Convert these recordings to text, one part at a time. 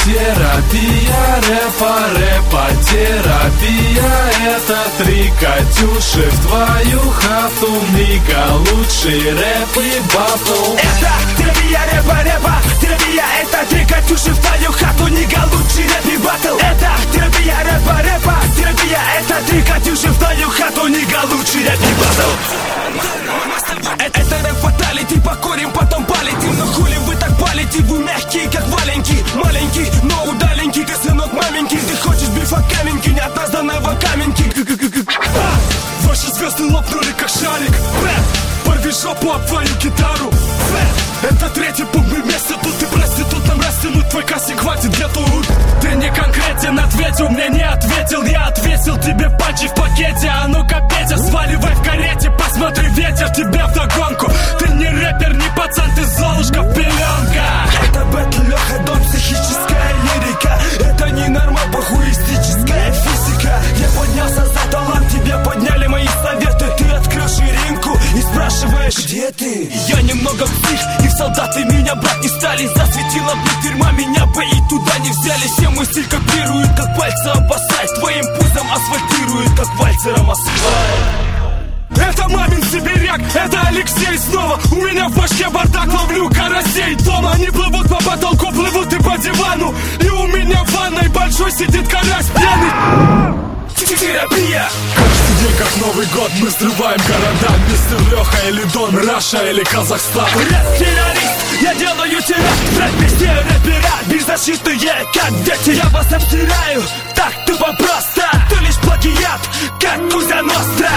терапия, рэпа-терапия. Это 3 Катюши в твою хату. Мига лучший рэп и батл. Это терапия, рэпа-терапия. Это 3 Катюши в твою хату. Нига лучший рэп и батл. Это терапия, рэпа-терапия. Это 3 Катюши в твою хату. Нига лучший рэп и батл. Это рэп-фаталити, покорим, потом полетим. Но хули вы так палите, вы мягкие, как валенки. Маленький, но удаленький, ты сынок маменький. Ты хочешь бифа каменки, не от нас данного каменки. Ваши звезды лопнули, как шарик. Порви жопу об твою гитару. Это 3-й пункт, мы вместе тут. Ты проститут, нам растянуть твой кассик хватит где тут. Ты не конкретен, ответил, мне не ответил. Я ответил тебе панчи в пакете. А ну-ка, Петя, сваливай в карете. Посмотри, ветер тебе вдогонку. Ты не рэпер, не пацан, ты золушка в пеленках. Это бэтл, Леха, дом, психическая лирика. Это не норма, похуистическая физика. Я поднялся за талант, тебе подняли мои советы. Ты открыл ширинку и спрашиваешь, где ты? Я немного псих, и в солдаты меня брать не стали. Засветила бы тюрьма, меня бы и туда не взяли. Все мой стиль копируют, как пальцы обоссать. Твоим пузом асфальтируют, как вальцером асфальт. Это мамин сибиряк, это Алексей снова. У меня в башке бардак, ловлю карасей дома. Они плывут по потолку, плывут и по дивану. И у меня в ванной большой сидит карась пьяный. Терапия. Каждый день как Новый год, мы взрываем города. Мистер Леха или Дон, Раша или Казахстан. Рэп-террорист, я делаю тебя рэп-везде рэпера. Беззащитные, как дети. Я вас обстираю, так тупо просто. Ты лишь плагиат, как Кузя Ностра.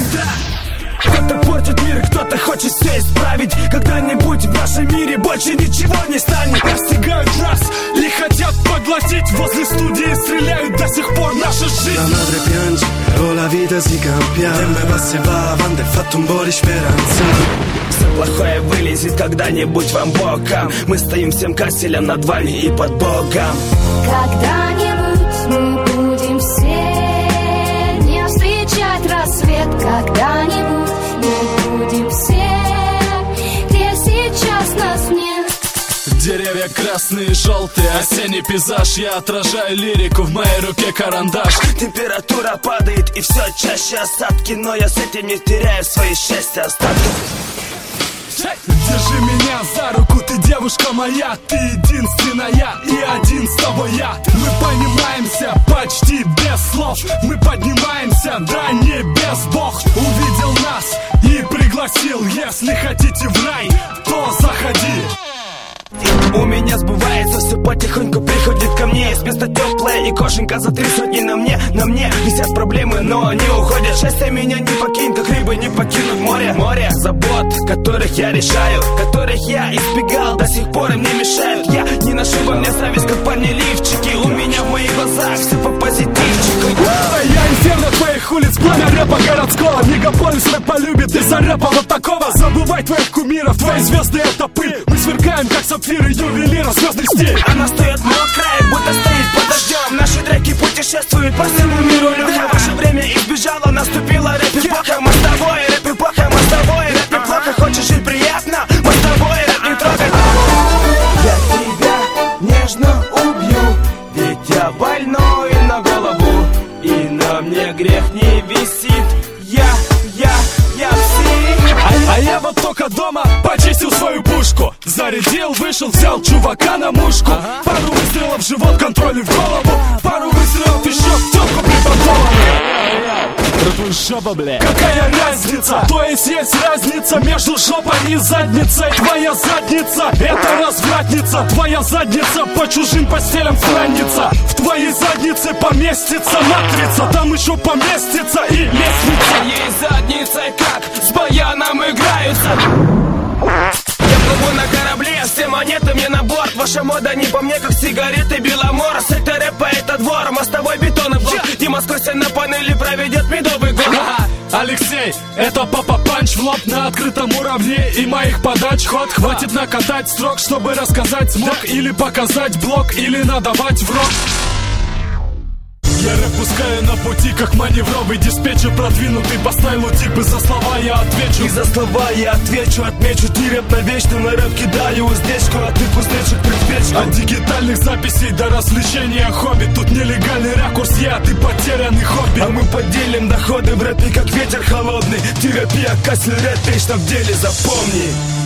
Кто-то портит мир, кто-то хочет все исправить. Когда-нибудь в нашем мире больше ничего не станет. Постигают нас и хотят поглотить. Возле студии стреляют до сих пор наша жизнь. La madre piange, o la vita si cambia. Tempo passa e va avanti, hai fatto un po' di speranza. Все плохое вылезет когда-нибудь вам боком. Мы стоим всем касселем над вами и под Богом. Когда-нибудь мы будем все не встречать рассвет. Когда-нибудь мы будем все, где сейчас нас нет. Деревья красные, желтые, осенний пейзаж. Я отражаю лирику, в моей руке карандаш. Температура падает и все чаще осадки. Но я с этим не теряю свои 6 остатков. Держи меня за руку, ты девушка моя. Ты единственная и один с тобой я. Мы понимаемся почти без слов. Мы поднимаемся до небес. Бог увидел нас и пригласил. Если хотите в рай, то заходи. У меня сбывается, все потихоньку приходит ко мне. Есть место теплое и кошенька за 3 сотни на мне. На мне висят проблемы, но они уходят. Счастье меня не покинет, как рыбы не покинут море. Море забот, которых я решаю, которых я избегал, до сих пор им не мешают. Я не ношу во мне зависть, как парни лифчики. У меня в моих глазах все по позитивчику. Я инферно твоих улиц, пламя рэпа городского. Мегаполис рэп полюбит из-за рэпа вот такого. Забывай твоих кумиров, твои звезды это пыль. Мы сверкаем, как сапфиры ювелира, звездный стиль. Она стоит мокрая, будто стоит под дождем. Наши треки путешествуют по всему миру. Леха, ваше время избежало, наступила рэп-эпоха. Мостовой, рэп-эпоха, мостовой, рэп неплохо. Хочешь жить приятно, мостовой, рэп не трогай. Я тебя нежно убью, ведь я больной на голову. И на мне грех не висит. Я псих. А я вот только дома почистил свою пушку. Зарядил, вышел, взял чувака на мушку. Пару выстрелов в живот, контроль в голову. Пару выстрелов еще в тёлку припаркованную. Какая разница? То есть разница между жопой и задницей. Твоя задница — это развратница. Твоя задница по чужим постелям странница. В твоей заднице поместится матрица. Там еще поместится и лестница. Ей задницей как с баяном играются. Я плыву на корабле, все монеты мне на борт. Ваша мода не по мне, как сигареты Беломорос. Это рэпа, это двор, мостовой бетон и блок. Дима сквозь на панели проведет медовый год. Алексей, это папа панч в лоб на открытом уровне. И моих подач ход хватит накатать строк, чтобы рассказать смог. Или показать блок, или надавать в рот. Я рэп пускаю на пути, как маневровый диспетчер продвинутый по стайлу типа за слова я отвечу. И за слова я отвечу, отмечу. Ты рэп навечно, на рэп кидаю уздечку, а ты кузнечик предпечку. От дигитальных записей до развлечения хобби. Тут нелегальный ракурс, я, ты потерянный хобби. А мы поделим доходы в рэпе, как ветер холодный. Терапия, кассер, рэп, вечно в деле, запомни.